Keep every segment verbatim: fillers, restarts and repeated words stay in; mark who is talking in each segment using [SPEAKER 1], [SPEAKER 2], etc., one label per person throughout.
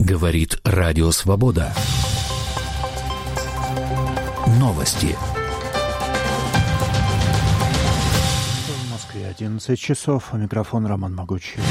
[SPEAKER 1] Говорит Радио Свобода. Новости.
[SPEAKER 2] В Москве одиннадцать часов. У микрофона Роман Могучий.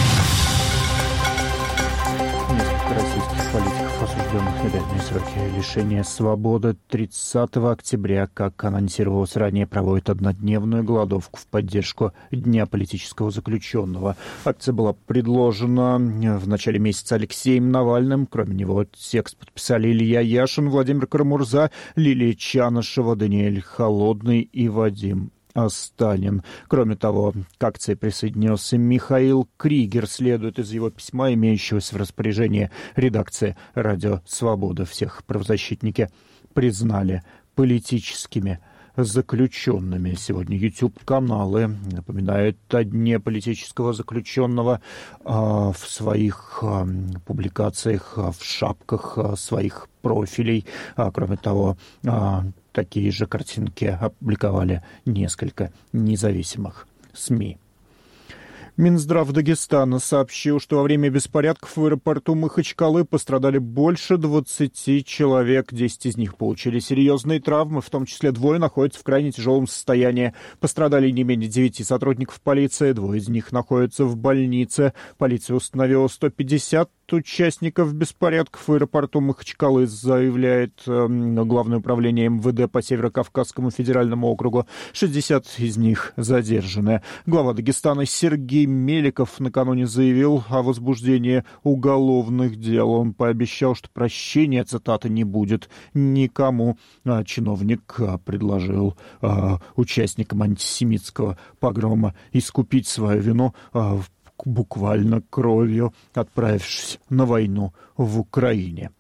[SPEAKER 2] Несколько российских политиков, осужденных на реальные сроки лишения свободы, тридцатого октября, как анонсировалось ранее, проводит однодневную голодовку в поддержку Дня политического заключенного. Акция была предложена в начале месяца Алексеем Навальным. Кроме него текст подписали Илья Яшин, Владимир Карамурза, Лилия Чанышева, Даниэль Холодный и Вадим Останин. Кроме того, к акции присоединился Михаил Кригер. Следует из его письма, имеющегося в распоряжении редакции «Радио Свобода». Всех правозащитники признали политическими заключенными. Сегодня YouTube-каналы напоминают о Дне политического заключенного э, в своих э, публикациях, э, в шапках э, своих профилей. А, кроме того, э, такие же картинки опубликовали несколько независимых СМИ. Минздрав Дагестана сообщил, что во время беспорядков в аэропорту Махачкалы пострадали больше двадцати человек. десять из них получили серьезные травмы, в том числе двое находятся в крайне тяжелом состоянии. Пострадали не менее девяти сотрудников полиции, двое из них находятся в больнице. Полиция установила сто пятьдесят участников беспорядков в аэропорту Махачкалы, заявляет э, Главное управление эм вэ дэ по Северо-Кавказскому федеральному округу. шестьдесят из них задержаны. Глава Дагестана Сергей Меликов накануне заявил о возбуждении уголовных дел. Он пообещал, что прощения, цитата, не будет никому. А чиновник а, предложил а, участникам антисемитского погрома искупить свою вину а, в буквально кровью, отправившись на войну в Украине.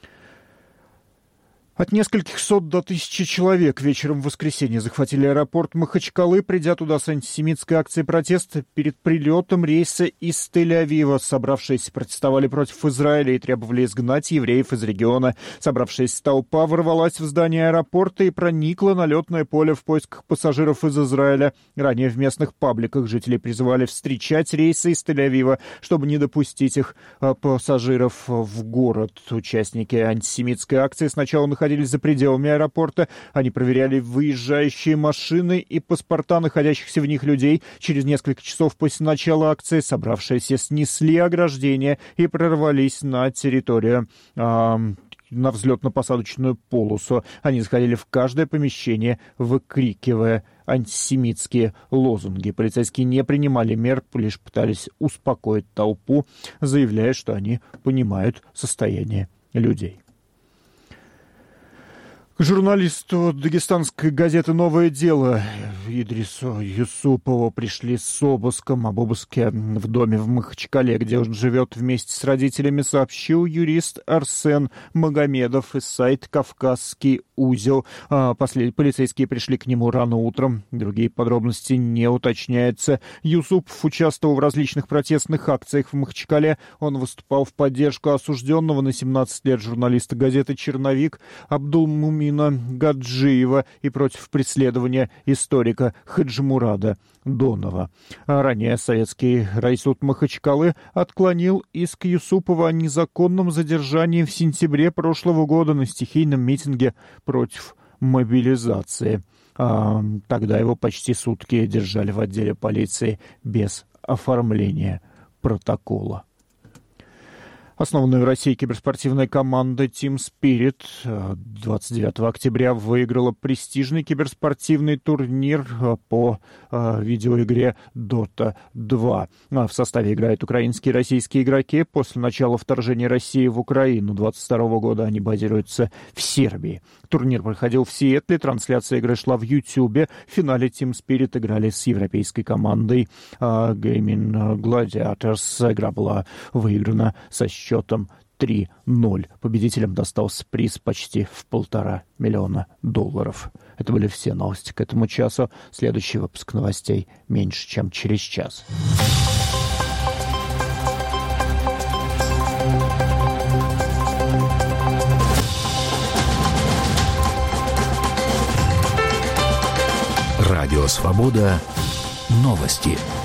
[SPEAKER 2] От нескольких сот до тысячи человек вечером в воскресенье захватили аэропорт Махачкалы, придя туда с антисемитской акцией протеста перед прилетом рейса из Тель-Авива. Собравшиеся протестовали против Израиля и требовали изгнать евреев из региона. Собравшаяся толпа ворвалась в здание аэропорта и проникла на летное поле в поисках пассажиров из Израиля. Ранее в местных пабликах жители призывали встречать рейсы из Тель-Авива, чтобы не допустить их пассажиров в город. Участники антисемитской акции сначала находились находились за пределами аэропорта. Они проверяли выезжающие машины и паспорта находящихся в них людей. Через несколько часов после начала акции собравшиеся снесли ограждение и прорвались на территорию, э, на взлетно-посадочную полосу. Они заходили в каждое помещение, выкрикивая антисемитские лозунги. Полицейские не принимали мер, лишь пытались успокоить толпу, заявляя, что они понимают состояние людей. К журналисту дагестанской газеты «Новое дело» Идрису Юсупову пришли с обыском. Об обыске в доме в Махачкале, где он живет вместе с родителями, сообщил юрист Арсен Магомедов из сайта «Кавказский узел». После... Полицейские пришли к нему рано утром. Другие подробности не уточняются. Юсупов участвовал в различных протестных акциях в Махачкале. Он выступал в поддержку осужденного на семнадцать лет журналиста газеты «Черновик» Абдулмумина Гаджиева и против преследования историка Хаджимурада Донова. Ранее советский райсуд Махачкалы отклонил иск Юсупова о незаконном задержании в сентябре прошлого года на стихийном митинге против мобилизации. А, тогда его почти сутки держали в отделе полиции без оформления протокола. Основанная в России киберспортивная команда Team Spirit двадцать девятого октября выиграла престижный киберспортивный турнир по видеоигре Дота два. В составе играют украинские и российские игроки. После начала вторжения России в Украину двадцать второго года они базируются в Сербии. Турнир проходил в Сиэтле, трансляция игры шла в Ютьюбе. В финале Team Spirit играли с европейской командой Gaming Gladiators. Игра была выиграна со счетом три ноль. Победителям достался приз почти в полтора миллиона долларов. Это были все новости к этому часу. Следующий выпуск новостей меньше, чем через час.
[SPEAKER 1] Радио Свобода. Новости.